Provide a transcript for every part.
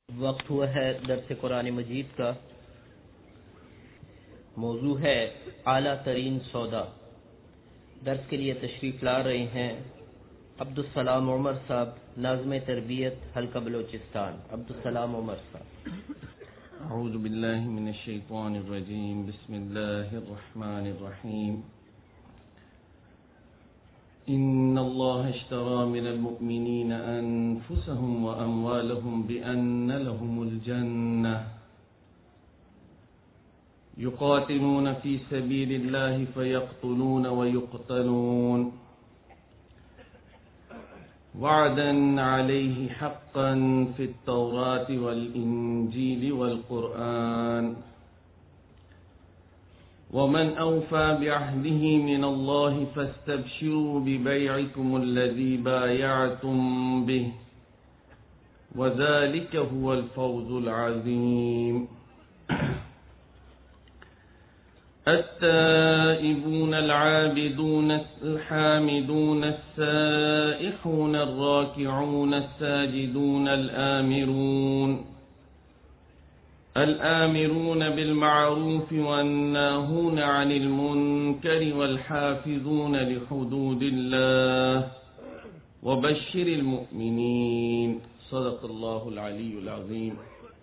وقت ہوا ہے درس قرآن مجید کا۔ موضوع ہے اعلیٰ ترین سودا۔ درس کے لیے تشریف لا رہے ہیں عبدالسلام عمر صاحب، ناظم تربیت حلقہ بلوچستان۔ عبدالسلام عمر صاحب۔ اعوذ باللہ من الشیطان الرجیم، بسم اللہ الرحمن الرحیم۔ ان اللہ اشترى من المؤمنین انفسهم واموالهم بان لهم الجنة يقاتلون في سبيل الله فيقتلون ويقتلون وعدا عليه حقا في التوراة والإنجيل والقرآن ومن أوفى بعهده من الله فاستبشروا ببيعكم الذي بايعتم به وذلك هو الفوز العظيم. التائبون العابدون الحامدون السائحون الراكعون الساجدون الآمرون بالمعروف والناهون عن المنكر والحافظون لحدود الله وبشر المؤمنين. صدق الله العلي العظيم.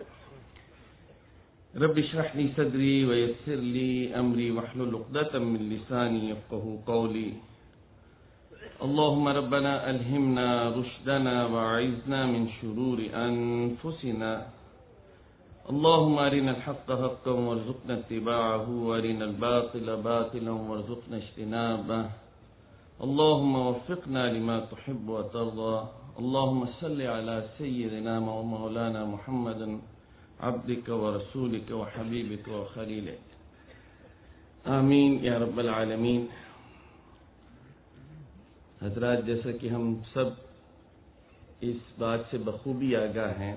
رب اشرح لي صدري ويسر لي أمري واحلل عقدة من لساني يفقهوا قولي. اللهم ربنا ألهمنا رشدنا وأعذنا من شرور أنفسنا. اللهم أرنا الحق حقا وارزقنا اتباعه وأرنا الباطل باطلا وارزقنا اجتنابه. اللهم وفقنا لما تحب وترضى. اللهم صل على سيدنا ومولانا محمد عبدك ورسولك وحبيبك وخليلك. آمین یا رب العالمین. حضرات، جیسا کہ ہم سب اس بات سے بخوبی آگاہ ہیں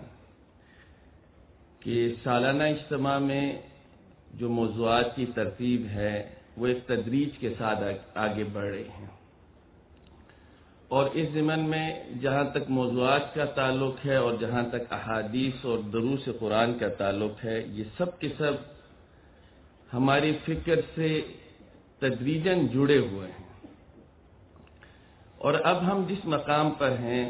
کہ سالانہ اجتماع میں جو موضوعات کی ترتیب ہے وہ ایک تدریج کے ساتھ آگے بڑھ رہے ہیں، اور اس ضمن میں جہاں تک موضوعات کا تعلق ہے اور جہاں تک احادیث اور دروس قرآن کا تعلق ہے، یہ سب کے سب ہماری فکر سے تدریجاً جڑے ہوئے ہیں. اور اب ہم جس مقام پر ہیں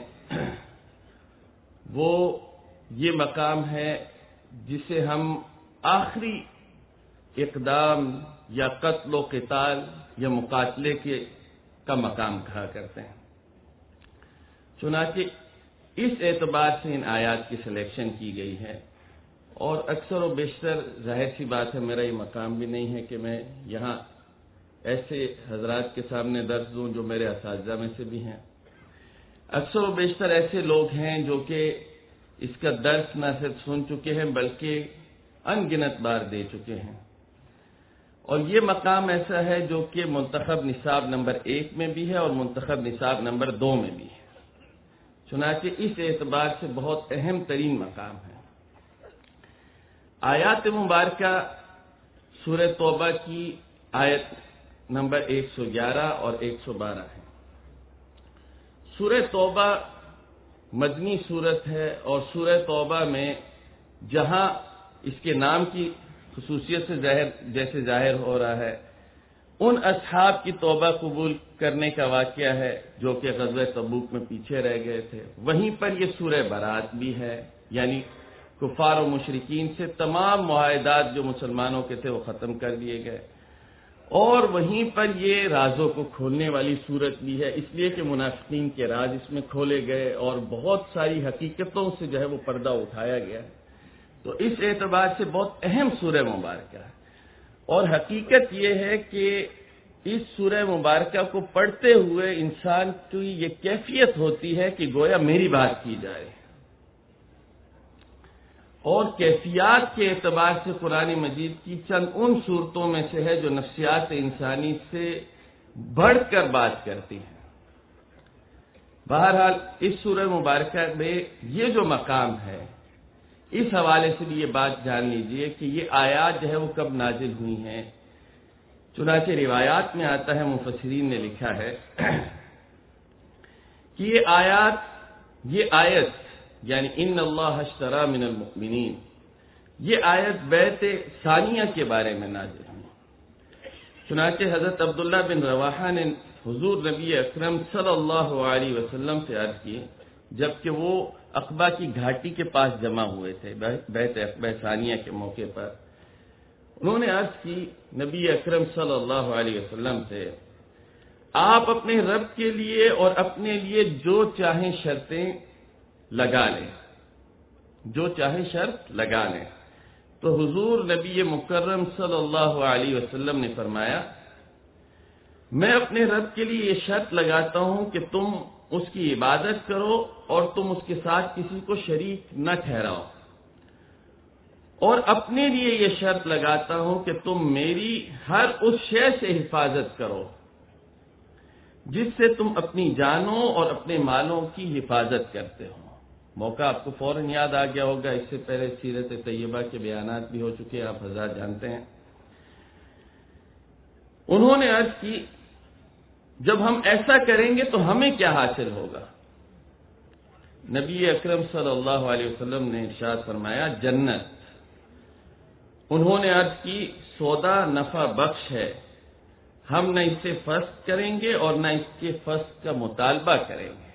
وہ یہ مقام ہے جسے ہم آخری اقدام یا قتل و قتال یا مقاتلے کا مقام کہا کرتے ہیں. چنانچہ اس اعتبار سے ان آیات کی سلیکشن کی گئی ہے، اور اکثر و بیشتر ظاہر سی بات ہے میرا یہ مقام بھی نہیں ہے کہ میں یہاں ایسے حضرات کے سامنے درس دوں جو میرے اساتذہ میں سے بھی ہیں. اکثر و بیشتر ایسے لوگ ہیں جو کہ اس کا درس نہ صرف سن چکے ہیں بلکہ ان گنت بار دے چکے ہیں، اور یہ مقام ایسا ہے جو کہ منتخب نصاب نمبر 1 میں بھی ہے اور منتخب نصاب نمبر 2 میں بھی ہے. چنانچہ اس اعتبار سے بہت اہم ترین مقام ہے. آیات مبارکہ سورہ توبہ کی آیت نمبر 111 اور 112 ہے. سورہ توبہ مدنی سورت ہے، اور سورہ توبہ میں جہاں اس کے نام کی خصوصیت سے جیسے ظاہر ہو رہا ہے ان اصحاب کی توبہ قبول کرنے کا واقعہ ہے جو کہ غزوہ تبوک میں پیچھے رہ گئے تھے، وہیں پر یہ سورہ برات بھی ہے، یعنی کفار و مشرکین سے تمام معاہدات جو مسلمانوں کے تھے وہ ختم کر دیے گئے، اور وہیں پر یہ رازوں کو کھولنے والی صورت بھی ہے، اس لیے کہ منافقین کے راز اس میں کھولے گئے اور بہت ساری حقیقتوں سے جو ہے وہ پردہ اٹھایا گیا. تو اس اعتبار سے بہت اہم سورہ مبارکہ ہے، اور حقیقت یہ ہے کہ اس سورہ مبارکہ کو پڑھتے ہوئے انسان کی یہ کیفیت ہوتی ہے کہ گویا میری بات کی جائے، اور کیفیات کے اعتبار سے قرآن مجید کی چند ان صورتوں میں سے ہے جو نفسیات انسانی سے بڑھ کر بات کرتی ہیں. بہرحال اس سورہ مبارکہ میں یہ جو مقام ہے اس حوالے سے بھی یہ بات جان لیجئے کہ یہ آیات جو ہے وہ کب نازل ہوئی ہیں. چنانچہ روایات میں آتا ہے، مفسرین نے لکھا ہے کہ یہ آیت یعنی ان اللہ اشترى من المؤمنین، یہ آیت بیعت ثانیہ کے بارے میں نازل ہوئی۔ چنانچہ حضرت عبداللہ بن رواحہ نے حضور نبی اکرم صلی اللہ علیہ وسلم سے عرض کی، جبکہ وہ عقبہ کی گھاٹی کے پاس جمع ہوئے تھے بیعت عقبہ ثانیہ کے موقع پر، انہوں نے عرض کی نبی اکرم صلی اللہ علیہ وسلم سے، آپ اپنے رب کے لیے اور اپنے لیے جو چاہیں شرطیں لگا لیں، جو چاہیں شرط لگا لیں۔ تو حضور نبی مکرم صلی اللہ علیہ وسلم نے فرمایا، میں اپنے رب کے لیے یہ شرط لگاتا ہوں کہ تم اس کی عبادت کرو اور تم اس کے ساتھ کسی کو شریک نہ ٹھہراؤ، اور اپنے لیے یہ شرط لگاتا ہوں کہ تم میری ہر اس شے سے حفاظت کرو جس سے تم اپنی جانوں اور اپنے مالوں کی حفاظت کرتے ہو۔ موقع آپ کو فوراً یاد آ گیا ہوگا، اس سے پہلے سیرت طیبہ کے بیانات بھی ہو چکے ہیں، آپ حضرات جانتے ہیں۔ انہوں نے عرض کی، جب ہم ایسا کریں گے تو ہمیں کیا حاصل ہوگا؟ نبی اکرم صلی اللہ علیہ وسلم نے ارشاد فرمایا، جنت۔ انہوں نے عرض کی، سودا نفع بخش ہے، ہم نہ اسے فسخ کریں گے اور نہ اس کے فسخ کا مطالبہ کریں گے۔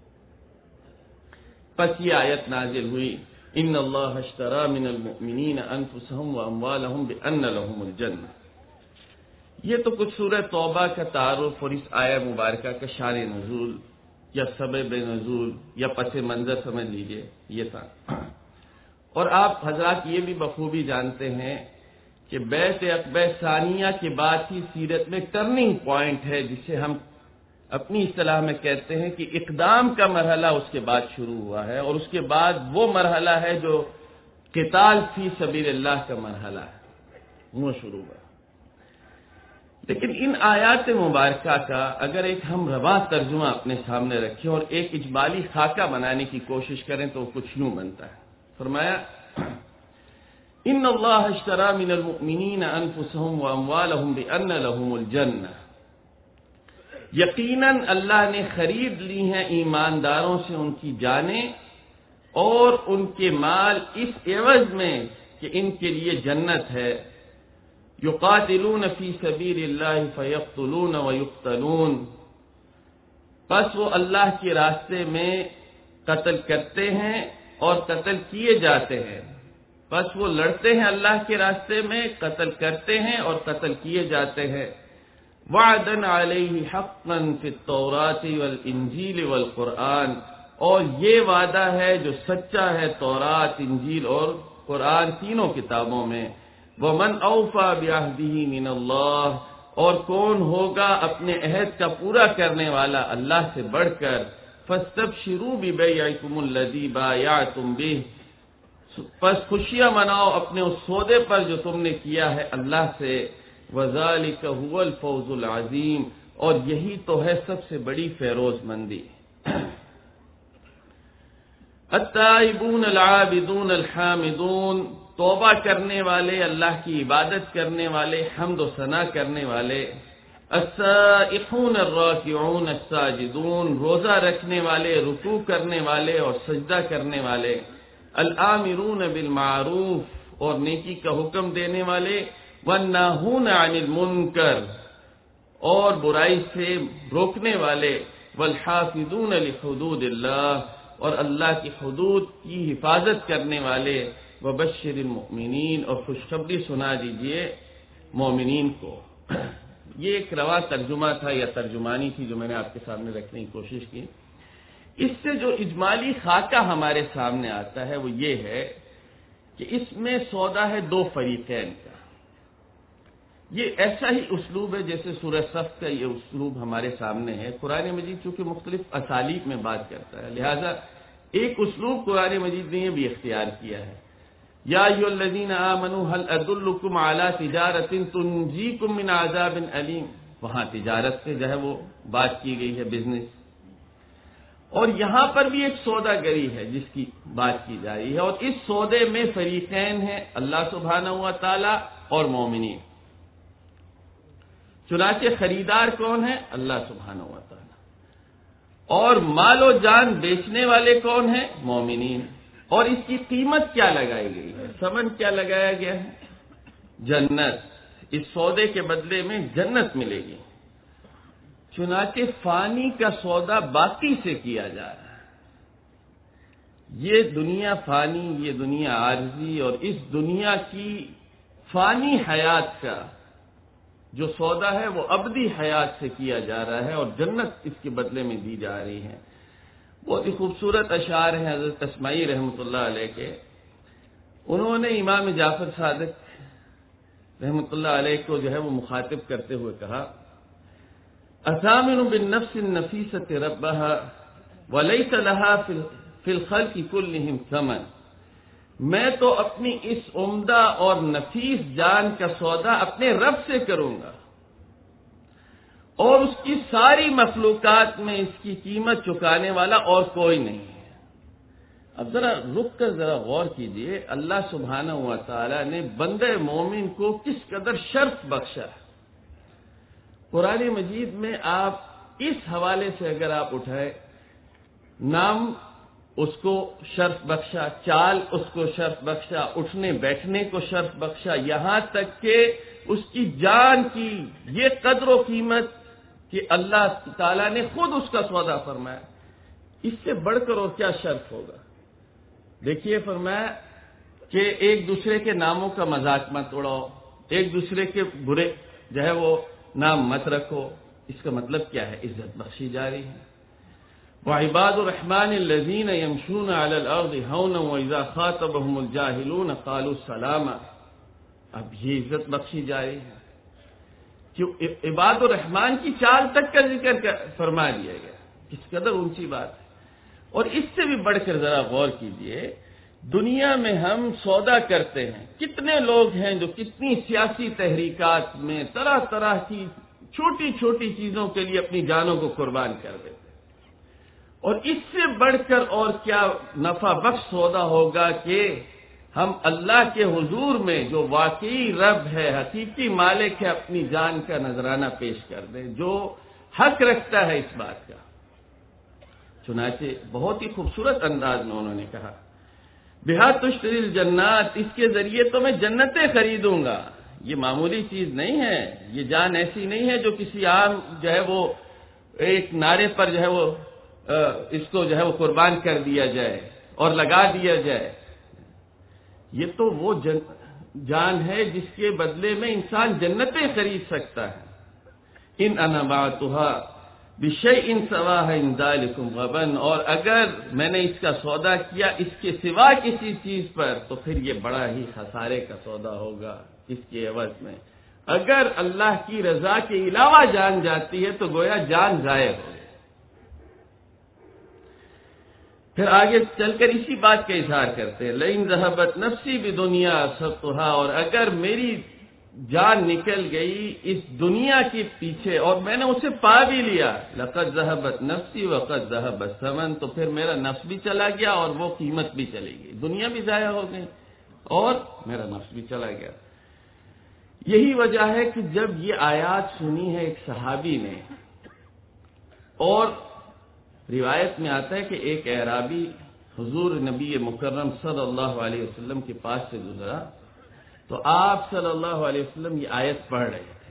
پس یہ آیت نازل ہوئی، ان اللہ اشترى من المؤمنین انفسهم واموالهم بان لهم الجنہ۔ یہ تو کچھ سورہ توبہ کا تعارف اور اس آیہ مبارکہ کا شان نزول یا سبب نزول یا پس منظر سمجھ لیجئے، یہ تھا۔ اور آپ حضرات یہ بھی بخوبی جانتے ہیں کہ بیعت عقبہ ثانیہ کے بعد ہی سیرت میں ٹرننگ پوائنٹ ہے، جسے ہم اپنی اصطلاح میں کہتے ہیں کہ اقدام کا مرحلہ اس کے بعد شروع ہوا ہے، اور اس کے بعد وہ مرحلہ ہے جو قتال فی سبیل اللہ کا مرحلہ ہے، وہ شروع ہوا۔ لیکن ان آیات مبارکہ کا اگر ایک ہم رواں ترجمہ اپنے سامنے رکھیں اور ایک اجمالی خاکہ بنانے کی کوشش کریں تو وہ کچھ یوں بنتا ہے۔ فرمایا، ان اللہ اشترى من المؤمنین انفسهم واموالهم بان لهم الجنہ، یقیناً اللہ نے خرید لی ہیں ایمانداروں سے ان کی جانیں اور ان کے مال اس عوض میں کہ ان کے لیے جنت ہے۔ یقاتلون فی سبیل اللہ فیقتلون ویقتلون، پس وہ اللہ کے راستے میں قتل کرتے ہیں اور قتل کیے جاتے ہیں، پس وہ لڑتے ہیں اللہ کے راستے میں، قتل کرتے ہیں اور قتل کیے جاتے ہیں۔ وعدن علیہ حقا فی التوراۃ والانجیل والقرآن، اور یہ وعدہ ہے جو سچا ہے تورات، انجیل اور قرآن تینوں کتابوں میں۔ ومن اوفی بعہدہ من اللہ، اور کون ہوگا اپنے عہد کا پورا کرنے والا اللہ سے بڑھ کر۔ فاستبشروا ببیعکم الذی بایعتم بہ، پس خوشیاں مناؤ اپنے اس سودے پر جو تم نے کیا ہے اللہ سے۔ وذالک هو الفوز العظیم، اور یہی تو ہے سب سے بڑی فیروز مندی۔ التائبون العابدون الحامدون، توبہ کرنے والے، اللہ کی عبادت کرنے والے، حمد و ثنا کرنے والے۔ السائحون الراکعون الساجدون، روزہ رکھنے والے، رکوع کرنے والے اور سجدہ کرنے والے۔ الآمرون بالمعروف، اور نیکی کا حکم دینے والے۔ والناہون عن المنکر، اور برائی سے روکنے والے۔ والحافظون لحدود اللہ، اور اللہ کی حدود کی حفاظت کرنے والے۔ وبشر المؤمنین، اور خوشخبری سنا دیجئے مومنین کو۔ یہ ایک رواں ترجمہ تھا یا ترجمانی تھی جو میں نے آپ کے سامنے رکھنے کی کوشش کی۔ اس سے جو اجمالی خاکہ ہمارے سامنے آتا ہے وہ یہ ہے کہ اس میں سودا ہے دو فریقین کا۔ یہ ایسا ہی اسلوب ہے جیسے سورہ صف کا یہ اسلوب ہمارے سامنے ہے۔ قرآن مجید چونکہ مختلف اسالیب میں بات کرتا ہے، لہذا ایک اسلوب قرآن مجید نے یہ بھی اختیار کیا ہے۔ یا ایھا الذین آمنوا هل ادلکم علی تجارۃ تنجیکم من عذاب علیم، وہاں تجارت سے جو ہے وہ بات کی گئی ہے، بزنس۔ اور یہاں پر بھی ایک سودا گری ہے جس کی بات کی جا رہی ہے، اور اس سودے میں فریقین ہیں، اللہ سبحانہ و تعالی اور مومنین۔ چنانچہ خریدار کون ہے؟ اللہ سبحانہ و تعالی۔ اور مال و جان بیچنے والے کون ہیں؟ مومنین. اور اس کی قیمت کیا لگائی گئی ہے؟ ثمن کیا لگایا گیا ہے؟ جنت. اس سودے کے بدلے میں جنت ملے گی. چنانچہ فانی کا سودا باقی سے کیا جا رہا ہے. یہ دنیا فانی، یہ دنیا عارضی، اور اس دنیا کی فانی حیات کا جو سودا ہے وہ ابدی حیات سے کیا جا رہا ہے، اور جنت اس کے بدلے میں دی جا رہی ہے. بہت ہی خوبصورت اشعار ہیں حضرت اسماعی رحمۃ اللہ علیہ کے. انہوں نے امام جعفر صادق رحمۃ اللہ علیہ کو جو ہے وہ مخاطب کرتے ہوئے کہا: اثامن بالنفس النفیسۃ ربها وليس لها في الخلق كلهم ثمن. میں تو اپنی اس عمدہ اور نفیس جان کا سودا اپنے رب سے کروں گا، اور اس کی ساری مخلوقات میں اس کی قیمت چکانے والا اور کوئی نہیں ہے. اب ذرا رک کر ذرا غور کیجئے، اللہ سبحانہ و تعالی نے بندے مومن کو کس قدر شرف بخشا ہے. قرآن مجید میں آپ اس حوالے سے اگر آپ اٹھائے، نام اس کو شرف بخشا، چال اس کو شرف بخشا، اٹھنے بیٹھنے کو شرف بخشا، یہاں تک کہ اس کی جان کی یہ قدر و قیمت کہ اللہ تعالیٰ نے خود اس کا سودا فرمایا. اس سے بڑھ کر اور کیا شرف ہوگا؟ دیکھیے، فرمایا کہ ایک دوسرے کے ناموں کا مذاق مت اڑاؤ، ایک دوسرے کے برے جو ہے وہ نام مت رکھو. اس کا مطلب کیا ہے؟ عزت بخشی جا رہی ہے. وعباد الرحمن الذین یمشون علی الارض ہونا واذا خاطبهم الجاہلون قالوا سلاما. اب یہ عزت بخشی جا رہی ہے کہ عباد الرحمن کی چال تک کا ذکر فرما دیا گیا. کس قدر اونچی بات ہے. اور اس سے بھی بڑھ کر ذرا غور کیجئے، دنیا میں ہم سودا کرتے ہیں. کتنے لوگ ہیں جو کتنی سیاسی تحریکات میں طرح طرح کی چھوٹی چھوٹی چیزوں کے لیے اپنی جانوں کو قربان کر دیتے ہیں. اور اس سے بڑھ کر اور کیا نفع بخش سودا ہوگا کہ ہم اللہ کے حضور میں جو واقعی رب ہے، حقیقی مالک ہے، اپنی جان کا نذرانہ پیش کر دیں، جو حق رکھتا ہے اس بات کا. چنانچہ بہت ہی خوبصورت انداز میں انہوں نے کہا: بہا تشتری الجنات، اس کے ذریعے تو میں جنتیں خریدوں گا. یہ معمولی چیز نہیں ہے. یہ جان ایسی نہیں ہے جو کسی عام جو ہے وہ ایک نعرے پر جو ہے وہ اس کو جو ہے وہ قربان کر دیا جائے اور لگا دیا جائے. یہ تو وہ جان ہے جس کے بدلے میں انسان جنتیں خرید سکتا ہے. ان انا بعتها بشیء سواہ ان ذالکم غبن، اور اگر میں نے اس کا سودا کیا اس کے سوا کسی چیز پر تو پھر یہ بڑا ہی خسارے کا سودا ہوگا. اس کے عوض میں اگر اللہ کی رضا کے علاوہ جان جاتی ہے تو گویا جان ضائع ہو گئی. پھر آگے چل کر اسی بات کا اظہار کرتے ہیں: لئن ذهبت نفسی بدنیا سبتها، اور اگر میری جان نکل گئی اس دنیا کے پیچھے اور میں نے اسے پا بھی لیا، لقد ذهبت نفسی وقد ذهب الثمن، تو پھر میرا نفس بھی چلا گیا اور وہ قیمت بھی چلی گئی. دنیا بھی ضائع ہو گئی اور میرا نفس بھی چلا گیا. یہی وجہ ہے کہ جب یہ آیات سنی ہے ایک صحابی نے، اور روایت میں آتا ہے کہ ایک اعرابی حضور نبی مکرم صلی اللہ علیہ وسلم کے پاس سے گزرا تو آپ صلی اللہ علیہ وسلم یہ آیت پڑھ رہے تھے.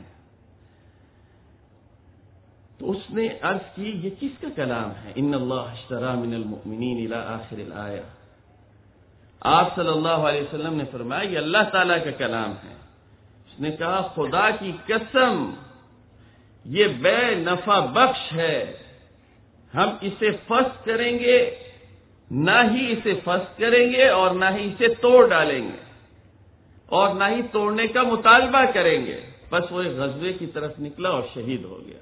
تو اس نے عرض کی یہ کس کا کلام ہے؟ ان اللہ اشترى من المؤمنین الى آخر الآیہ. آپ صلی اللہ علیہ وسلم نے فرمایا یہ اللہ تعالیٰ کا کلام ہے. اس نے کہا خدا کی قسم یہ بے نفع بخش ہے، ہم اسے فسخ کریں گے نہ ہی اسے فسخ کریں گے اور نہ ہی اسے توڑ ڈالیں گے اور نہ ہی توڑنے کا مطالبہ کریں گے. بس وہ ایک غزوے کی طرف نکلا اور شہید ہو گیا.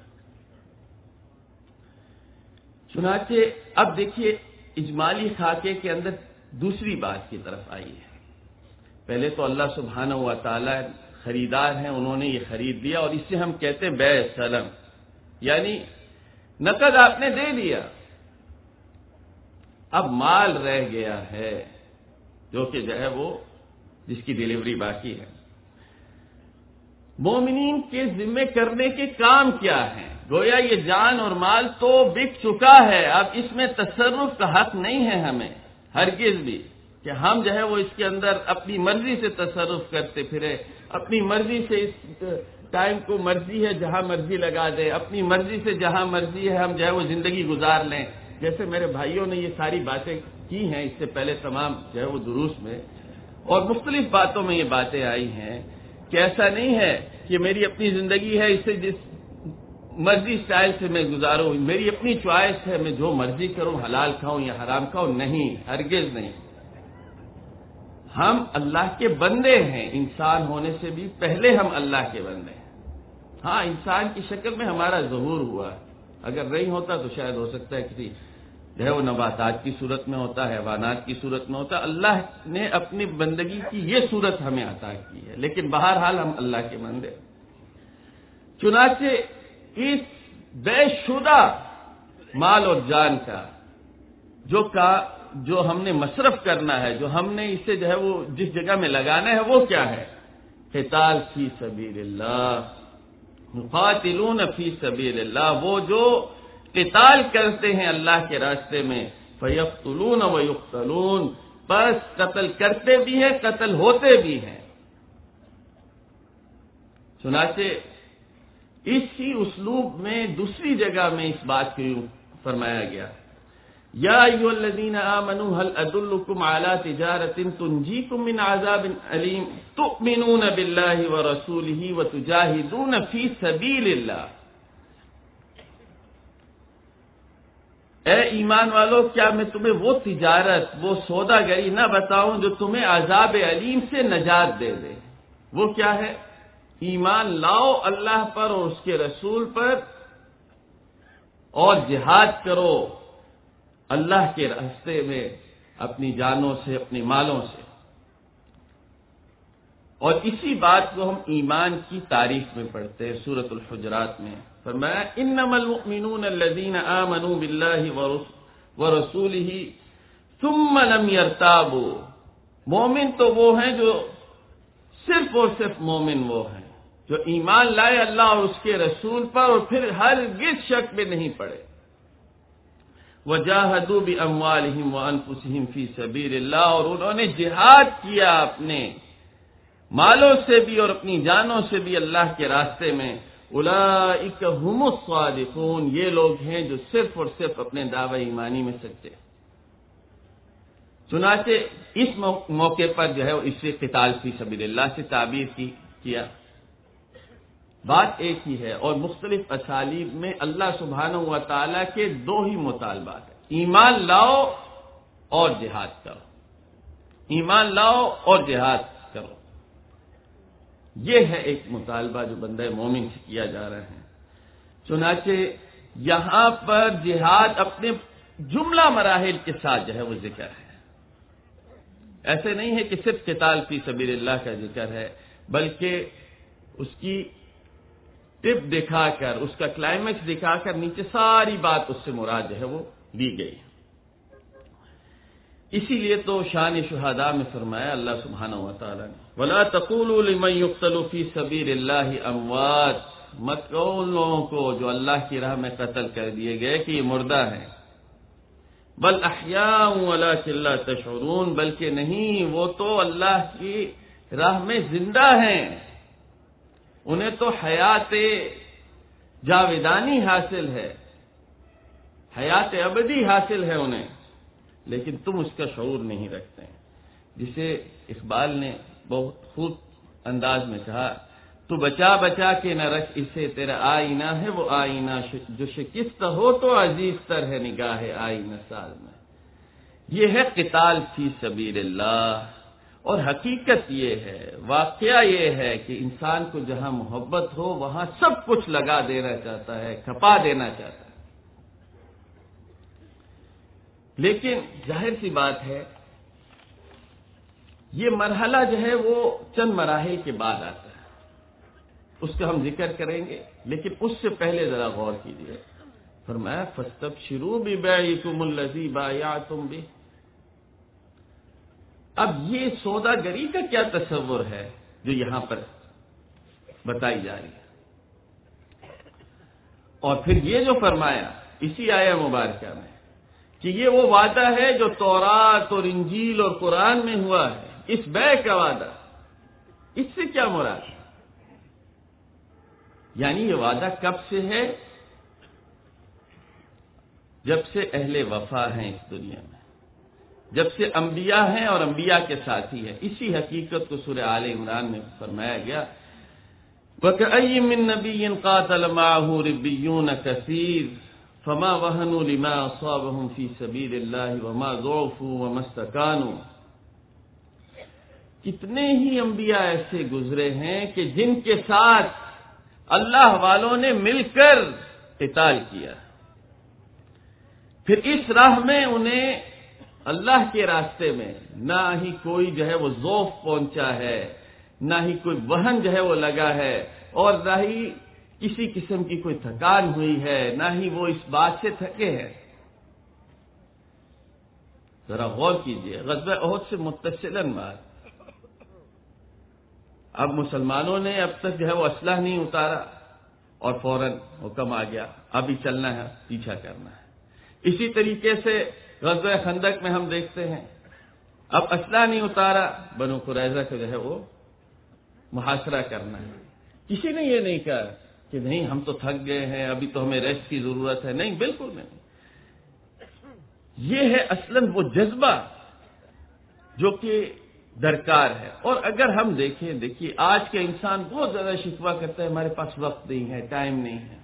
چنانچہ اب دیکھیے اجمالی خاکے کے اندر دوسری بات کی طرف آئی ہے. پہلے تو اللہ سبحانہ و تعالی خریدار ہیں، انہوں نے یہ خرید لیا اور اس سے ہم کہتے ہیں بیع سلم، یعنی نقد آپ نے دے دیا، اب مال رہ گیا ہے جو کہ جو ہے وہ جس کی ڈیلیوری باقی ہے. مومنین کے ذمے کرنے کے کام کیا ہیں؟ گویا یہ جان اور مال تو بک چکا ہے، اب اس میں تصرف کا حق نہیں ہے ہمیں ہرگز بھی، کہ ہم جو ہے وہ اس کے اندر اپنی مرضی سے تصرف کرتے پھرے، اپنی مرضی سے اس ٹائم کو مرضی ہے جہاں مرضی لگا دیں، اپنی مرضی سے جہاں مرضی ہے ہم جو ہے وہ زندگی گزار لیں. جیسے میرے بھائیوں نے یہ ساری باتیں کی ہیں اس سے پہلے تمام جو ہے وہ دروس میں، اور مختلف باتوں میں یہ باتیں آئی ہیں کہ ایسا نہیں ہے کہ میری اپنی زندگی ہے، اسے جس مرضی اسٹائل سے میں گزاروں، میری اپنی چوائس ہے، میں جو مرضی کروں، حلال کھاؤں یا حرام کھاؤں. نہیں، ہرگز نہیں. ہم اللہ کے بندے ہیں، انسان ہونے سے بھی پہلے ہم اللہ کے بندے ہیں. ہاں، انسان کی شکل میں ہمارا ظہور ہوا، اگر نہیں ہوتا تو شاید ہو سکتا ہے کسی جو ہے وہ نباتات کی صورت میں ہوتا ہے، حیوانات کی صورت میں ہوتا ہے. اللہ نے اپنی بندگی کی یہ صورت ہمیں عطا کی ہے، لیکن بہرحال ہم اللہ کے بندے. چنانچہ اس بے شدہ مال اور جان کا جو ہم نے مصرف کرنا ہے، جو ہم نے اسے جو ہے وہ جس جگہ میں لگانا ہے، وہ کیا ہے؟ قتال فی سبیل اللہ، مقاتلون فی سبیل اللہ، وہ جو قتال کرتے ہیں اللہ کے راستے میں، فیقتلون ویقتلون، بس قتل کرتے بھی ہیں، قتل ہوتے بھی ہیں. چنانچہ اسی اسلوب میں دوسری جگہ میں اس بات کو فرمایا گیا، یا ایھا الذین آمنوا هل ادلکم علی تجارۃ تنجیکم من عذاب علیم تؤمنون باللہ ورسولہ وتجاہدون فی سبیل اللہ. اے ایمان والو، کیا میں تمہیں وہ تجارت، وہ سوداگری نہ بتاؤں جو تمہیں عذاب علیم سے نجات دے دے؟ وہ کیا ہے؟ ایمان لاؤ اللہ پر اور اس کے رسول پر، اور جہاد کرو اللہ کے راستے میں اپنی جانوں سے، اپنی مالوں سے. اور اسی بات کو ہم ایمان کی تعریف میں پڑھتے ہیں سورۃ الحجرات میں. فرمایا انما المؤمنون الذین آمنوا باللہ ورسولہ ثم لم یرتابوا. مومن تو وہ ہیں جو صرف اور صرف مومن وہ ہیں جو ایمان لائے اللہ اور اس کے رسول پر، اور پھر ہرگز شک میں نہیں پڑے. وجاہدوا باموالہم وانفسہم فی سبیل اللہ، اور انہوں نے جہاد کیا اپنے مالوں سے بھی اور اپنی جانوں سے بھی اللہ کے راستے میں. اولئک ھم الصادقون، یہ لوگ ہیں جو صرف اور صرف اپنے دعوی ایمانی میں سچے. چنانچہ اس موقع پر جو ہے اس سے قتال فی سبیل اللہ سے تعبیر کیا. بات ایک ہی ہے، اور مختلف اسالیب میں اللہ سبحانہ و تعالیٰ کے دو ہی مطالبات ہیں: ایمان لاؤ اور جہاد کرو. ایمان لاؤ اور جہاد کرو، یہ ہے ایک مطالبہ جو بندہ مومن سے کیا جا رہا ہے. چنانچہ یہاں پر جہاد اپنے جملہ مراحل کے ساتھ جو ہے وہ ذکر ہے. ایسے نہیں ہے کہ صرف قتال فی سبیل اللہ کا ذکر ہے، بلکہ اس کی ٹپ دکھا کر، اس کا کلائمیکس دکھا کر نیچے ساری بات اس سے مراد جو ہے وہ دی گئی. اسی لیے تو شان شہداء میں فرمایا اللہ سبحانہ و تعالی نے وَلَا تَقُولُوا لِمَن يُقْتَلُ فِي سَبِيلِ اللَّهِ أَمْوَاتٌ، مت کہو ان لوگوں کو جو اللہ کی راہ میں قتل کر دیے گئے کہ یہ مردہ ہیں. بل احیاء ولکن لا تشعرون، بلکہ نہیں، وہ تو اللہ کی راہ میں زندہ ہیں، انہیں تو حیات جاودانی حاصل ہے، حیات ابدی حاصل ہے انہیں، لیکن تم اس کا شعور نہیں رکھتے ہیں. جسے اقبال نے بہت خوب انداز میں کہا، تو بچا بچا کے نہ رکھ اسے، تیرا آئینہ ہے وہ آئینہ جو شکست ہو تو عزیز تر ہے نگاہ آئینہ ساز میں. یہ ہے قتال فی سبیل اللہ. اور حقیقت یہ ہے، واقعہ یہ ہے کہ انسان کو جہاں محبت ہو وہاں سب کچھ لگا دینا چاہتا ہے، کھپا دینا چاہتا ہے. لیکن ظاہر سی بات ہے یہ مرحلہ جو ہے وہ چند مراحل کے بعد آتا ہے، اس کا ہم ذکر کریں گے، لیکن اس سے پہلے ذرا غور کیجیے. فرمایا فاستبشروا ببیعکم الذی بایعتم بہ. اب یہ سوداگری کا کیا تصور ہے جو یہاں پر بتائی جا رہی ہے؟ اور پھر یہ جو فرمایا اسی آیہ مبارکہ میں کہ یہ وہ وعدہ ہے جو تورات اور انجیل اور قرآن میں ہوا ہے، اس بیع کا وعدہ، اس سے کیا مراد ہے؟ یعنی یہ وعدہ کب سے ہے؟ جب سے اہل وفا ہیں اس دنیا میں، جب سے انبیاء ہیں اور انبیاء کے ساتھی ہیں۔ اسی حقیقت کو سورہ آل عمران میں فرمایا گیا، وَكَأَيٍّ مِّن نَّبِيٍّ قَاتَلَ مَعَهُ رِبِّيُّونَ كَثِيرٌ فَمَا وَهَنُوا لِمَا أَصَابَهُمْ فِي سَبِيلِ اللَّهِ وَمَا ضُعُفُوا وَمَا اسْتَكَانُوا۔ کتنے ہی انبیاء ایسے گزرے ہیں کہ جن کے ساتھ اللہ والوں نے مل کر قتال کیا، پھر اس راہ میں انہیں اللہ کے راستے میں نہ ہی کوئی جو ہے وہ ضعف پہنچا ہے، نہ ہی کوئی وہن جو ہے وہ لگا ہے، اور نہ ہی کسی قسم کی کوئی تھکان ہوئی ہے، نہ ہی وہ اس بات سے تھکے ہیں۔ ذرا غور کیجئے، غزوہ احد سے متصلاً بات، اب مسلمانوں نے اب تک جو ہے وہ اسلحہ نہیں اتارا اور فوراً حکم آ گیا ابھی چلنا ہے، پیچھا کرنا ہے۔ اسی طریقے سے غزوہ خندق میں ہم دیکھتے ہیں اب اسلحہ نہیں اتارا، بنو قریظہ کا جو ہے وہ محاصرہ کرنا ہے۔ کسی نے یہ نہیں کہا کہ نہیں ہم تو تھک گئے ہیں، ابھی تو ہمیں ریسٹ کی ضرورت ہے، نہیں، بالکل نہیں۔ یہ ہے اصلاً وہ جذبہ جو کہ درکار ہے۔ اور اگر ہم دیکھیے آج کے انسان بہت زیادہ شکوہ کرتا ہے ہمارے پاس وقت نہیں ہے، ٹائم نہیں ہے۔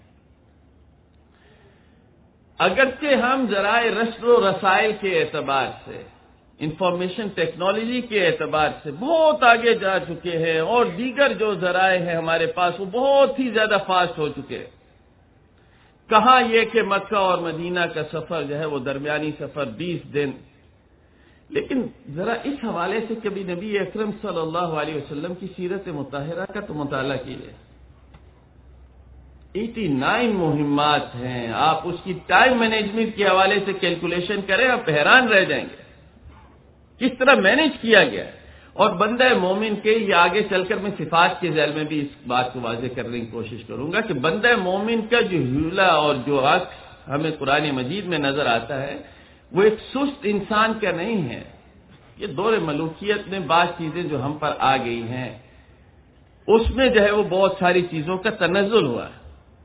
اگرچہ ہم ذرائع رسل و رسائل کے اعتبار سے، انفارمیشن ٹیکنالوجی کے اعتبار سے بہت آگے جا چکے ہیں، اور دیگر جو ذرائع ہیں ہمارے پاس وہ بہت ہی زیادہ فاسٹ ہو چکے ہیں۔ کہاں یہ کہ مکہ اور مدینہ کا سفر جو ہے وہ درمیانی سفر 20 دن، لیکن ذرا اس حوالے سے کبھی نبی اکرم صلی اللہ علیہ وسلم کی سیرت مطہرہ کا تو مطالعہ کیجیے۔ 89 مہمات ہیں، آپ اس کی ٹائم مینجمنٹ کے حوالے سے کیلکولیشن کریں، آپ حیران رہ جائیں گے کس طرح مینج کیا گیا ہے۔ اور بندہ مومن کے یہ آگے چل کر میں صفات کے ذیل میں بھی اس بات کو واضح کرنے کی کوشش کروں گا کہ بندہ مومن کا جو حیلہ اور جو عکس ہمیں قرآن مجید میں نظر آتا ہے وہ ایک سست انسان کا نہیں ہے۔ یہ دور ملوکیت میں بعض چیزیں جو ہم پر آ گئی ہیں اس میں جو ہے وہ بہت ساری چیزوں کا تنزل ہوا ہے،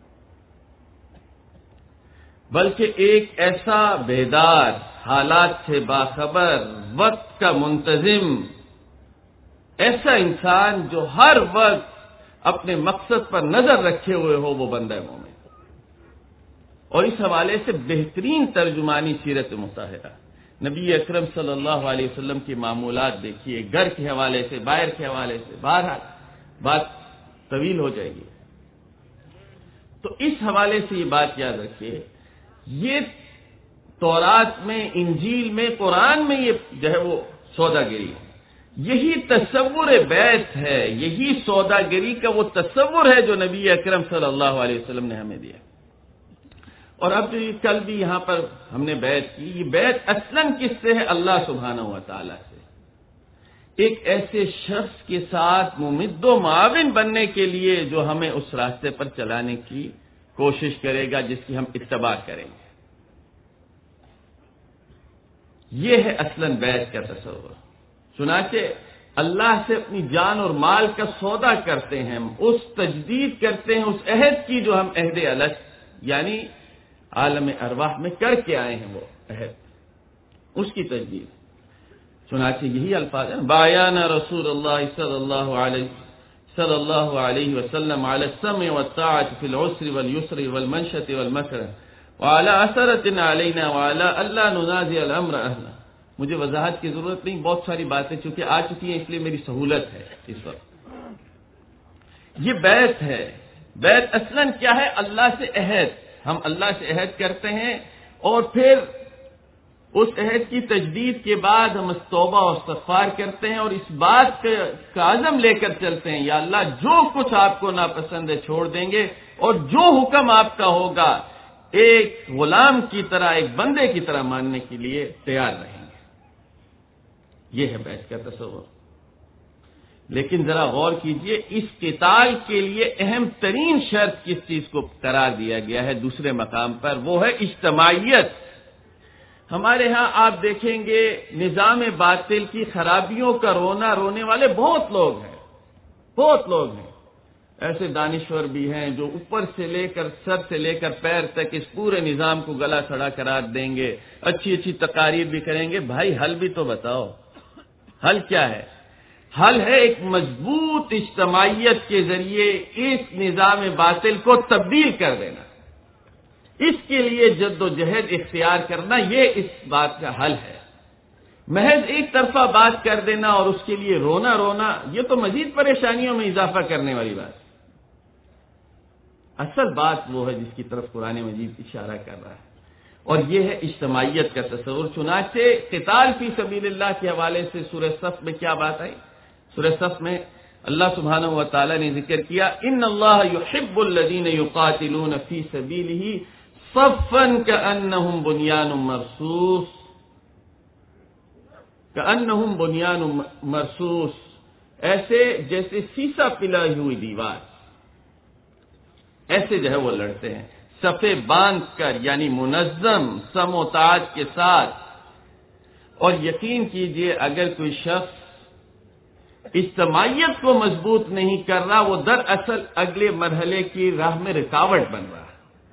بلکہ ایک ایسا بیدار، حالات سے باخبر، وقت کا منتظم ایسا انسان جو ہر وقت اپنے مقصد پر نظر رکھے ہوئے ہو، وہ بندہ مومن۔ اور اس حوالے سے بہترین ترجمانی سیرت مطہرہ، نبی اکرم صلی اللہ علیہ وسلم کی معمولات دیکھیے، گھر کے حوالے سے، باہر کے حوالے سے، بہرحال بات طویل ہو جائے گی۔ تو اس حوالے سے یہ بات یاد رکھیے، یہ تورات میں، انجیل میں، قرآن میں یہ جو ہے وہ سوداگری ہے، یہی تصور بیعت ہے، یہی سوداگری کا وہ تصور ہے جو نبی اکرم صلی اللہ علیہ وسلم نے ہمیں دیا۔ اور اب جو کل بھی یہاں پر ہم نے بیعت کی، یہ بیعت اصلاً کس سے ہے؟ اللہ سبحانہ و تعالی سے، ایک ایسے شخص کے ساتھ ممد و معاون بننے کے لیے جو ہمیں اس راستے پر چلانے کی کوشش کرے گا، جس کی ہم اتباع کریں گے۔ یہ ہے اصلاً بیعت کا تصور۔ چنانچہ اللہ سے اپنی جان اور مال کا سودا کرتے ہیں، اس تجدید کرتے ہیں اس عہد کی جو ہم عہد الست یعنی عالم ارواح میں کر کے آئے ہیں، وہ عہد، اس کی تجدید۔ چنانچہ یہی الفاظ ہیں، بایانا رسول اللہ صلی اللہ علیہ وسلم علی السمع والطاعة فی العسر والیسر والمنشط والمکرہ وعلی اثرۃ علینا وعلی الا ننازع الامر اہلہ۔ مجھے وضاحت کی ضرورت نہیں، بہت ساری باتیں چونکہ آ چکی ہیں، اس لیے میری سہولت ہے اس وقت۔ یہ بیعت ہے۔ بیعت اصلاً کیا ہے؟ اللہ سے عہد، ہم اللہ سے عہد کرتے ہیں اور پھر اس عہد کی تجدید کے بعد ہم توبہ و استغفار کرتے ہیں اور اس بات کا عزم لے کر چلتے ہیں، یا اللہ جو کچھ آپ کو ناپسند ہے چھوڑ دیں گے، اور جو حکم آپ کا ہوگا ایک غلام کی طرح، ایک بندے کی طرح ماننے کے لیے تیار رہیں گے۔ یہ ہے بیعت کا تصور۔ لیکن ذرا غور کیجئے، اس قتال کے لیے اہم ترین شرط کس چیز کو قرار دیا گیا ہے دوسرے مقام پر؟ وہ ہے اجتماعیت۔ ہمارے ہاں آپ دیکھیں گے نظام باطل کی خرابیوں کا رونے والے بہت لوگ ہیں، ایسے دانشور بھی ہیں جو اوپر سے لے کر سر سے لے کر پیر تک اس پورے نظام کو گلا سڑا قرار دیں گے، اچھی تقاریر بھی کریں گے۔ بھائی حل بھی تو بتاؤ، حل کیا ہے؟ حل ہے ایک مضبوط اجتماعیت کے ذریعے اس نظام باطل کو تبدیل کر دینا، اس کے لیے جد و جہد اختیار کرنا، یہ اس بات کا حل ہے۔ محض ایک طرفہ بات کر دینا اور اس کے لیے رونا یہ تو مزید پریشانیوں میں اضافہ کرنے والی بات ہے۔ اصل بات وہ ہے جس کی طرف قرآن مجید اشارہ کر رہا ہے، اور یہ ہے اجتماعیت کا تصور۔ چنانچہ قتال فی سبیل اللہ کے حوالے سے سورہ صف میں کیا بات آئی؟ سورہ صف میں اللہ سبحانہ و تعالی نے ذکر کیا، ان اللہ یحب الذین یقاتلون فی سبیلہ صفا کأنہم بنیان مرصوص، ایسے جیسے سیسا پلائی ہوئی دیوار، ایسے جو ہے وہ لڑتے ہیں صفے باندھ کر، یعنی منظم سم و تاج کے ساتھ۔ اور یقین کیجئے اگر کوئی شخص اجتماعیت کو مضبوط نہیں کر رہا، وہ دراصل اگلے مرحلے کی راہ میں رکاوٹ بن رہا ہے۔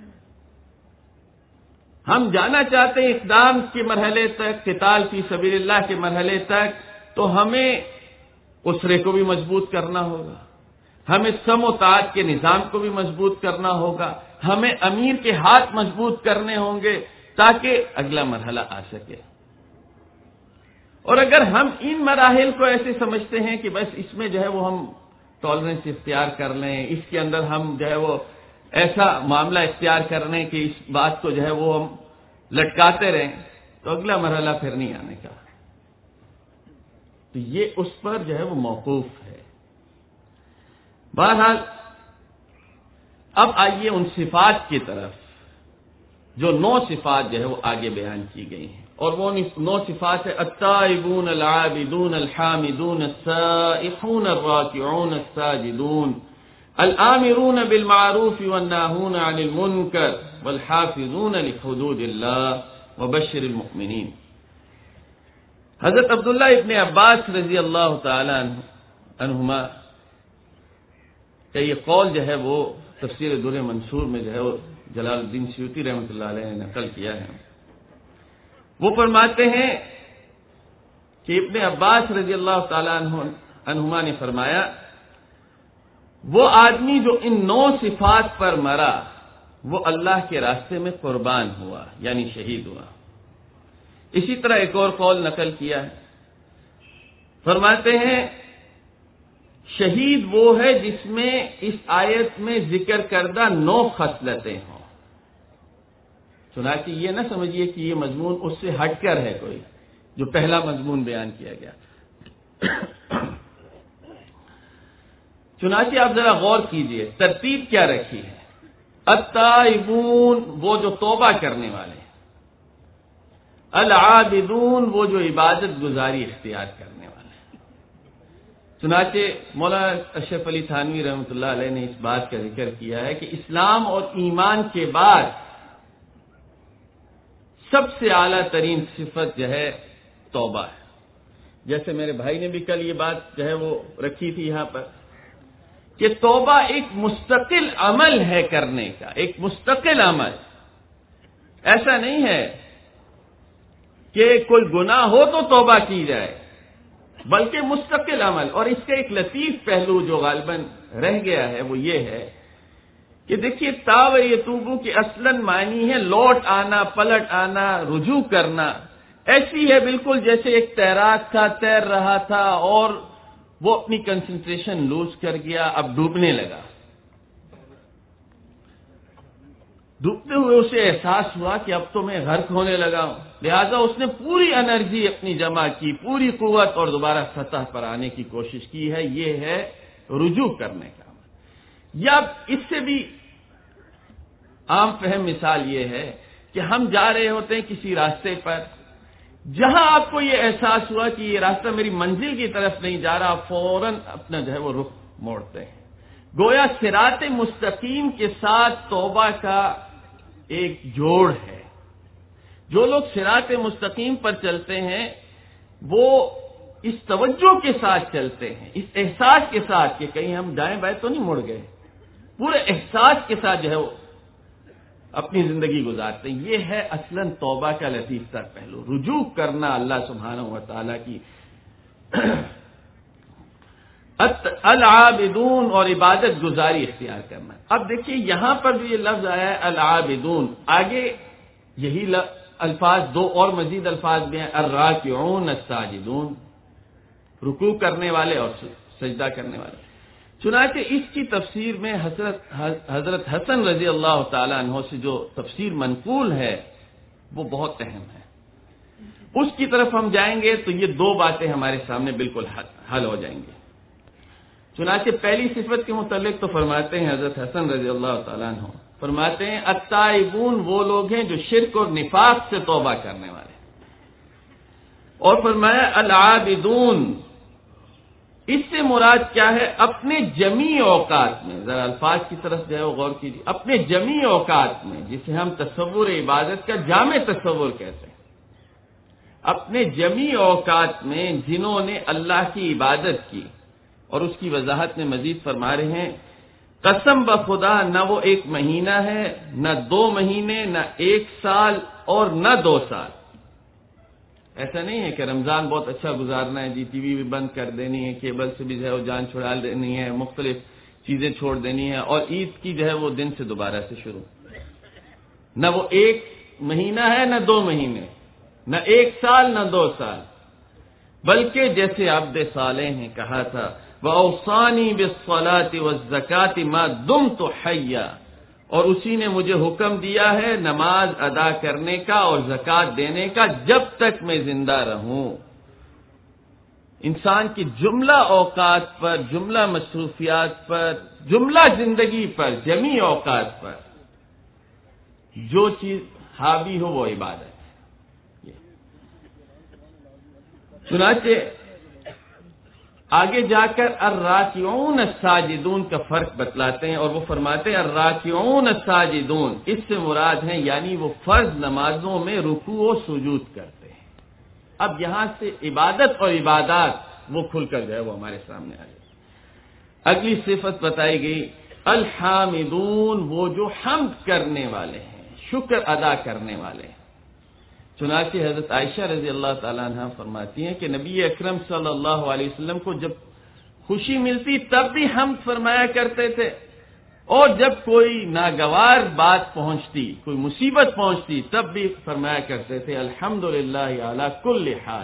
ہم جانا چاہتے ہیں اقدام کے مرحلے تک، قتال فی سبیل اللہ کے مرحلے تک، تو ہمیں اسرے کو بھی مضبوط کرنا ہوگا، ہمیں سم و تعاد کے نظام کو بھی مضبوط کرنا ہوگا، ہمیں امیر کے ہاتھ مضبوط کرنے ہوں گے تاکہ اگلا مرحلہ آ سکے۔ اور اگر ہم ان مراحل کو ایسے سمجھتے ہیں کہ بس اس میں جو ہے وہ ہم ٹالرنس اختیار کر لیں، اس کے اندر ہم جو ہے وہ ایسا معاملہ اختیار کر لیں کہ اس بات کو جو ہے وہ ہم لٹکاتے رہیں، تو اگلا مرحلہ پھر نہیں آنے کا۔ تو یہ اس پر جو ہے وہ موقوف ہے۔ بہرحال اب آئیے ان صفات کی طرف، جو 9 صفات جو ہے وہ آگے بیان کی گئی ہیں، اور وہ 9 صفات ہے التائبون العابدون الحامدون السائحون الراکعون الساجدون الآمرون بالمعروف والناہون عن المنکر والحافظون لحدود اللہ وبشر المؤمنین۔ حضرت عبداللہ ابن عباس رضی اللہ تعالی عنہما کہ یہ قول جو ہے وہ تفسیر در منصور میں جو ہے وہ جلال الدین سیوطی رحمۃ اللہ علیہ نے نقل کیا ہے۔ وہ فرماتے ہیں کہ ابن عباس رضی اللہ تعالی عنہما نے فرمایا، وہ آدمی جو ان 9 صفات پر مرا وہ اللہ کے راستے میں قربان ہوا، یعنی شہید ہوا۔ اسی طرح ایک اور قول نقل کیا ہے، فرماتے ہیں شہید وہ ہے جس میں اس آیت میں ذکر کردہ 9 خصلتیں ہوں۔ چنانچہ یہ نہ سمجھیے کہ یہ مضمون اس سے ہٹ کر ہے کوئی، جو پہلا مضمون بیان کیا گیا۔ چنانچہ آپ ذرا غور کیجئے ترتیب کیا رکھی ہے۔ التائبون وہ جو توبہ کرنے والے ہیں، العابدون وہ جو عبادت گزاری اختیار کرنے والے ہیں۔ چنانچہ مولانا اشرف علی تھانوی رحمۃ اللہ علیہ نے اس بات کا ذکر کیا ہے کہ اسلام اور ایمان کے بعد سب سے اعلیٰ ترین صفت جو ہے توبہ ہے۔ جیسے میرے بھائی نے بھی کل یہ بات جو ہے وہ رکھی تھی یہاں پر کہ توبہ ایک مستقل عمل ہے کرنے کا، ایک مستقل عمل، ایسا نہیں ہے کہ کوئی گناہ ہو تو توبہ کی جائے، بلکہ مستقل عمل۔ اور اس کا ایک لطیف پہلو جو غالباً رہ گیا ہے وہ یہ ہے کہ دیکھیے تاب یتوبو کی اصلاً معنی ہے لوٹ آنا، پلٹ آنا، رجوع کرنا۔ ایسی ہے بالکل جیسے ایک تیراک تھا، تیر رہا تھا اور وہ اپنی کنسنٹریشن لوز کر گیا، اب ڈوبنے لگا۔ ڈوبتے ہوئے اسے احساس ہوا کہ اب تو میں غرق ہونے لگا ہوں، لہذا اس نے پوری انرجی اپنی جمع کی، پوری قوت، اور دوبارہ سطح پر آنے کی کوشش کی ہے۔ یہ ہے رجوع کرنے کا۔ یا اس سے بھی عام فہم مثال یہ ہے کہ ہم جا رہے ہوتے ہیں کسی راستے پر، جہاں آپ کو یہ احساس ہوا کہ یہ راستہ میری منزل کی طرف نہیں جا رہا، فوراً اپنا جو ہے وہ رخ موڑتے ہیں۔ گویا صراط مستقیم کے ساتھ توبہ کا ایک جوڑ ہے۔ جو لوگ صراط مستقیم پر چلتے ہیں وہ اس توجہ کے ساتھ چلتے ہیں، اس احساس کے ساتھ کہ کہیں ہم دائیں بائیں تو نہیں مڑ گئے، پورے احساس کے ساتھ جو ہے وہ اپنی زندگی گزارتے ہیں۔ یہ ہے اصلاً توبہ کا لطیف تر پہلو، رجوع کرنا اللہ سبحانہ و تعالیٰ کی العابدون اور عبادت گزاری اختیار کرنا۔ اب دیکھیے یہاں پر جو یہ لفظ آیا ہے العابدون، آگے یہی الفاظ دو اور مزید الفاظ بھی ہیں، الراکعون الساجدون، رکوع کرنے والے اور سجدہ کرنے والے۔ چنانچہ اس کی تفسیر میں حضرت حسن رضی اللہ تعالی عنہ سے جو تفسیر منقول ہے وہ بہت اہم ہے، اس کی طرف ہم جائیں گے تو یہ دو باتیں ہمارے سامنے بالکل حل ہو جائیں گی۔ چنانچہ پہلی صفت کے متعلق تو فرماتے ہیں حضرت حسن رضی اللہ تعالیٰ عنہ، فرماتے ہیں التائبون وہ لوگ ہیں جو شرک اور نفاق سے توبہ کرنے والے، اور فرمایا العابدون، اس سے مراد کیا ہے؟ اپنے جمیع اوقات میں، ذرا الفاظ کی طرف جو ہے وہ غور کیجیے، اپنے جمیع اوقات میں، جسے ہم تصور عبادت کا جامع تصور کہتے ہیں، اپنے جمیع اوقات میں جنہوں نے اللہ کی عبادت کی، اور اس کی وضاحت میں مزید فرما رہے ہیں قسم بخدا نہ وہ 1 مہینہ ہے، نہ 2 مہینے، نہ 1 سال اور نہ 2 سال۔ ایسا نہیں ہے کہ رمضان بہت اچھا گزارنا ہے، جی ٹی وی بھی بند کر دینی ہے، کیبل سے بھی جو ہے وہ جان چھڑا دینی ہے، مختلف چیزیں چھوڑ دینی ہے، اور عید کی جو ہے وہ دن سے دوبارہ سے شروع۔ نہ وہ 1 مہینہ ہے، نہ 2 مہینے، نہ 1 سال، نہ 2 سال، بلکہ جیسے عبد صالح نے کہا تھا وَأَوْصَانِي بِالصَّلَاةِ وَالزَّكَاةِ مَا دُمْتُ حَيًّا، اور اسی نے مجھے حکم دیا ہے نماز ادا کرنے کا اور زکوٰۃ دینے کا جب تک میں زندہ رہوں۔ انسان کی جملہ اوقات پر، جملہ مصروفیات پر، جملہ زندگی پر، جمیع اوقات پر جو چیز حاوی ہو وہ عبادت ہے۔ چنانچہ آگے جا کر الراکعون الساجدون کا فرق بتلاتے ہیں، اور وہ فرماتے ہیں الراکعون الساجدون، اس سے مراد ہیں یعنی وہ فرض نمازوں میں رکوع و سجود کرتے ہیں۔ اب یہاں سے عبادت اور عبادات وہ کھل کر جو ہے وہ ہمارے سامنے آ گئی۔ اگلی صفت بتائی گئی الحامدون، وہ جو حمد کرنے والے ہیں، شکر ادا کرنے والے ہیں۔ چنانچہ حضرت عائشہ رضی اللہ تعالیٰ عنہ فرماتی ہیں کہ نبی اکرم صلی اللہ علیہ وسلم کو جب خوشی ملتی تب بھی حمد فرمایا کرتے تھے، اور جب کوئی ناگوار بات پہنچتی، کوئی مصیبت پہنچتی، تب بھی فرمایا کرتے تھے الحمدللہ علی کل حال،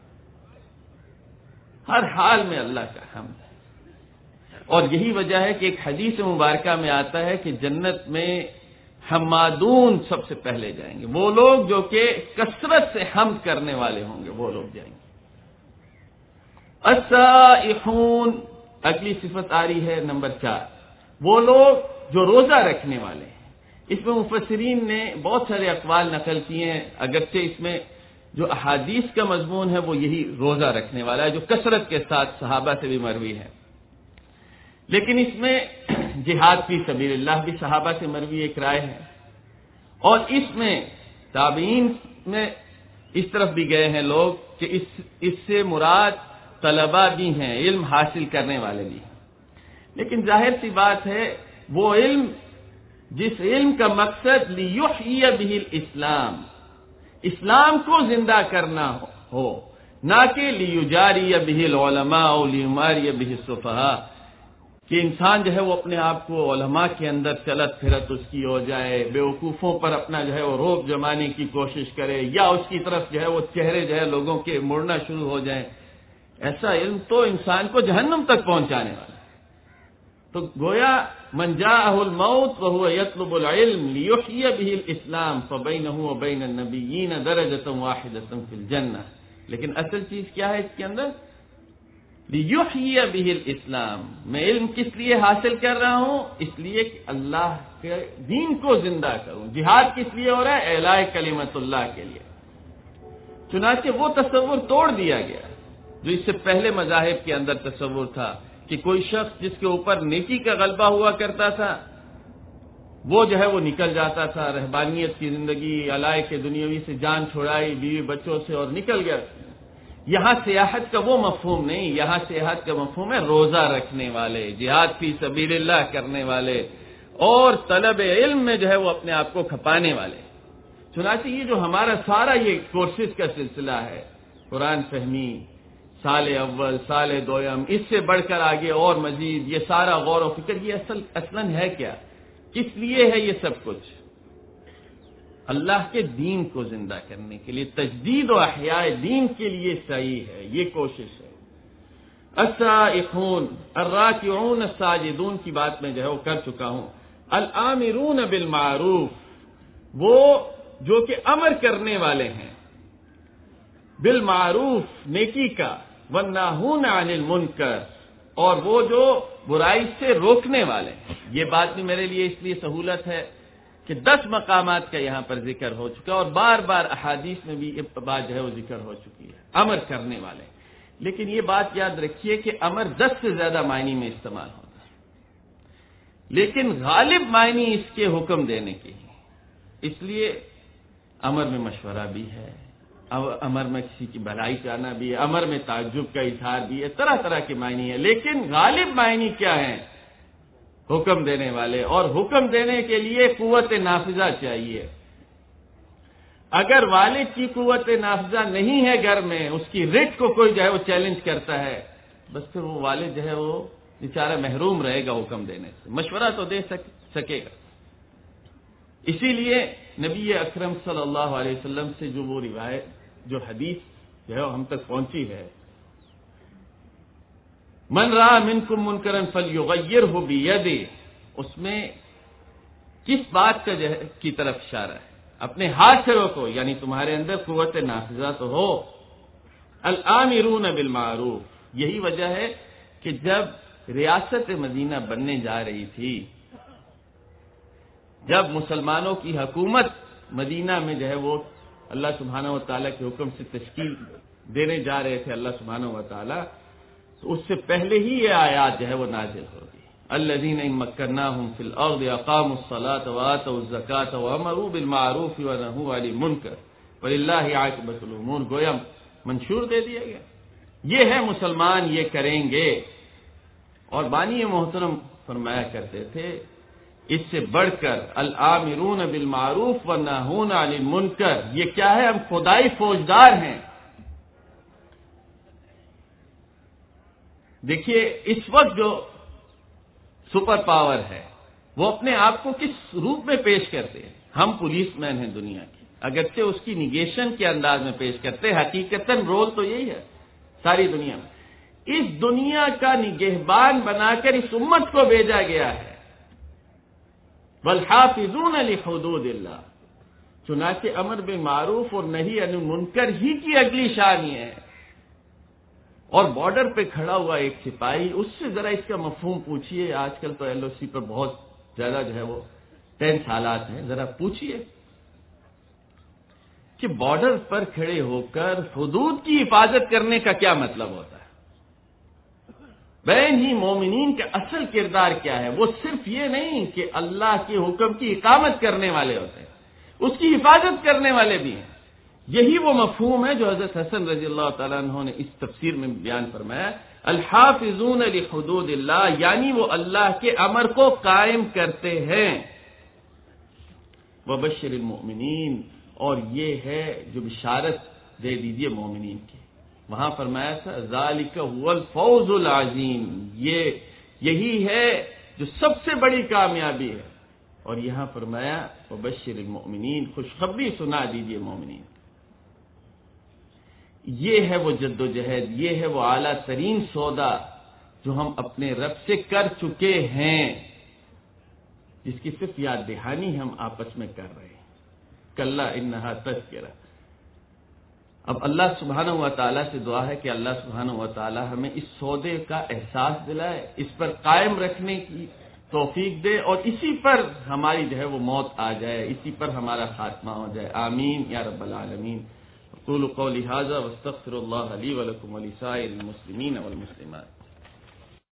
ہر حال میں اللہ کا حمد ہے۔ اور یہی وجہ ہے کہ ایک حدیث مبارکہ میں آتا ہے کہ جنت میں حمادون سب سے پہلے جائیں گے، وہ لوگ جو کہ کثرت سے حمد کرنے والے ہوں گے، وہ لوگ جائیں گے۔ السائحون، اگلی صفت آ رہی ہے نمبر 4، وہ لوگ جو روزہ رکھنے والے ہیں۔ اس میں مفسرین نے بہت سارے اقوال نقل کیے ہیں، اگرچہ اس میں جو احادیث کا مضمون ہے وہ یہی روزہ رکھنے والا ہے، جو کثرت کے ساتھ صحابہ سے بھی مروی ہے، لیکن اس میں جہاد فی سبیل اللہ بھی صحابہ سے مروی ایک رائے ہے، اور اس میں تابعین میں اس طرف بھی گئے ہیں لوگ کہ اس سے مراد طلبہ بھی ہیں، علم حاصل کرنے والے بھی ہیں، لیکن ظاہر سی بات ہے وہ علم جس علم کا مقصد لیحیی بہ الاسلام، اسلام کو زندہ کرنا ہو، نہ کہ لیجاری بہ العلماء او لیماری بہ السفہاء، کہ انسان جو ہے وہ اپنے آپ کو علماء کے اندر چلت پھرت اس کی ہو جائے، بیوقوفوں پر اپنا جو ہے وہ روب جمانے کی کوشش کرے، یا اس کی طرف جو ہے وہ چہرے جو ہے لوگوں کے مڑنا شروع ہو جائیں۔ ایسا علم تو انسان کو جہنم تک پہنچانے والا ہے۔ تو گویا من جاءہ الموت وهو يطلب العلم لیحیی بہ الاسلام فبینہ وبین النبیین درجۃ واحدۃ فی الجنہ، لیکن اصل چیز کیا ہے اس کے اندر؟ لیحیی بہ الاسلام، میں علم کس لیے حاصل کر رہا ہوں؟ اس لیے کہ اللہ کے دین کو زندہ کروں۔ جہاد کس لیے ہو رہا ہے؟ اعلاء کلمت اللہ کے لیے۔ چنانچہ وہ تصور توڑ دیا گیا جو اس سے پہلے مذاہب کے اندر تصور تھا کہ کوئی شخص جس کے اوپر نیکی کا غلبہ ہوا کرتا تھا وہ جو ہے وہ نکل جاتا تھا، رہبانیت کی زندگی، علائق دنیاوی سے جان چھڑائی، بیوی بچوں سے اور نکل گیا۔ یہاں سیاحت کا وہ مفہوم نہیں، یہاں سیاحت کا مفہوم ہے روزہ رکھنے والے، جہاد فی سبیل اللہ کرنے والے اور طلب علم میں جو ہے وہ اپنے آپ کو کھپانے والے۔ چنانچہ یہ جو ہمارا سارا یہ کورسز کا سلسلہ ہے، قرآن فہمی، سال اول، سال دویم، اس سے بڑھ کر آگے اور مزید یہ سارا غور و فکر، یہ اصلاً ہے کیا؟ کس لیے ہے یہ سب کچھ؟ اللہ کے دین کو زندہ کرنے کے لیے، تجدید و احیاء دین کے لیے صحیح ہے، یہ کوشش ہے۔ السائحون الراکعون الساجدون کی بات میں جو ہے وہ کر چکا ہوں۔ الآمرون بالمعروف، وہ جو کہ امر کرنے والے ہیں، بالمعروف نیکی کا، والناہون عن المنکر، اور وہ جو برائی سے روکنے والے ہیں۔ یہ بات بھی میرے لیے اس لیے سہولت ہے کہ 10 مقامات کا یہاں پر ذکر ہو چکا اور بار بار احادیث میں بھی یہ بات جو ہے وہ ذکر ہو چکی ہے، امر کرنے والے۔ لیکن یہ بات یاد رکھیے کہ امر 10 سے زیادہ معنی میں استعمال ہوتا ہے، لیکن غالب معنی اس کے حکم دینے کے ہیں۔ اس لیے امر میں مشورہ بھی ہے، امر میں کسی کی بھلائی چاہنا بھی ہے، امر میں تعجب کا اظہار بھی ہے، طرح طرح کے معنی ہے، لیکن غالب معنی کیا ہے؟ حکم دینے والے، اور حکم دینے کے لیے قوت نافذہ چاہیے۔ اگر والد کی قوت نافذہ نہیں ہے گھر میں، اس کی رٹ کو کوئی جو ہے وہ چیلنج کرتا ہے، بس پھر وہ والد جو ہے وہ بیچارہ محروم رہے گا حکم دینے سے، مشورہ تو دے سکے گا۔ اسی لیے نبی اکرم صلی اللہ علیہ وسلم سے جو وہ روایت، جو حدیث جو ہے ہم تک پہنچی ہے، من رأى منکم منکرا فلیغیرہ بیدہ، اس میں کس بات کا کی طرف اشارہ ہے؟ اپنے ہاتھ سے روکو، یعنی تمہارے اندر قوت نافذہ تو ہو۔ الآمرون بالمعروف، یہی وجہ ہے کہ جب ریاست مدینہ بننے جا رہی تھی، جب مسلمانوں کی حکومت مدینہ میں جو ہے وہ اللہ سبحانہ و تعالیٰ کے حکم سے تشکیل دینے جا رہے تھے اللہ سبحانہ و تعالیٰ، تو اس سے پہلے ہی یہ آیات جو ہے وہ نازل ہو گئی۔ الذین ان مکناہم فی الارض اقاموا الصلاۃ وآتوا الزکاۃ وامروا بالمعروف ونہوا عن المنکر وللہ عاقبۃ الامور، گویا منشور دے دیا گیا، یہ ہے مسلمان یہ کریں گے۔ اور بانی محترم فرمایا کرتے تھے اس سے بڑھ کر الآمرون بالمعروف والناہون عن المنکر، یہ کیا ہے؟ ہم خدائی فوجدار ہیں۔ دیکھیے اس وقت جو سپر پاور ہے وہ اپنے آپ کو کس روپ میں پیش کرتے ہیں؟ ہم پولیس مین ہیں دنیا کی، اگرچہ اس کی نیگیشن کے انداز میں پیش کرتے ہیں، حقیقتاً رول تو یہی ہے ساری دنیا میں۔ اس دنیا کا نگہبان بنا کر اس امت کو بھیجا گیا ہے، والحافظون لحدود اللہ۔ چنانچہ امر بالمعروف اور نہی عن المنکر ہی کی اگلی شان یہ ہے۔ اور بارڈر پہ کھڑا ہوا ایک سپاہی، اس سے ذرا اس کا مفہوم پوچھئے، آج کل تو ایل او سی پر بہت زیادہ جو ہے وہ ٹینس حالات ہیں، ذرا پوچھئے کہ بارڈر پر کھڑے ہو کر حدود کی حفاظت کرنے کا کیا مطلب ہوتا ہے؟ بین ہی مومنین کا اصل کردار کیا ہے؟ وہ صرف یہ نہیں کہ اللہ کے حکم کی اقامت کرنے والے ہوتے ہیں، اس کی حفاظت کرنے والے بھی ہیں۔ یہی وہ مفہوم ہے جو حضرت حسن رضی اللہ تعالیٰ عنہ نے اس تفسیر میں بیان فرمایا، الحافظون لحدود اللہ، یعنی وہ اللہ کے امر کو قائم کرتے ہیں۔ وبشر المؤمنین، اور یہ ہے جو بشارت دے دیجئے مومنین کی۔ وہاں فرمایا تھا ذالک هو الفوز العظیم، یہی ہے جو سب سے بڑی کامیابی ہے۔ اور یہاں فرمایا وبشر المؤمنین، خوشخبری سنا دیجئے مومنین۔ یہ ہے وہ جد و جہد، یہ ہے وہ اعلیٰ ترین سودا جو ہم اپنے رب سے کر چکے ہیں، جس کی صرف یاد دہانی ہم آپس میں کر رہے ہیں۔ کلا انہا تذکرہ۔ اب اللہ سبحانہ و تعالیٰ سے دعا ہے کہ اللہ سبحانہ و تعالیٰ ہمیں اس سودے کا احساس دلائے، اس پر قائم رکھنے کی توفیق دے، اور اسی پر ہماری جو ہے وہ موت آ جائے، اسی پر ہمارا خاتمہ ہو جائے۔ آمین یا رب العالمین۔ قولوا قولی ھذا واستغفر اللہ لی ولکم ولسائر المسلمین والمسلمات.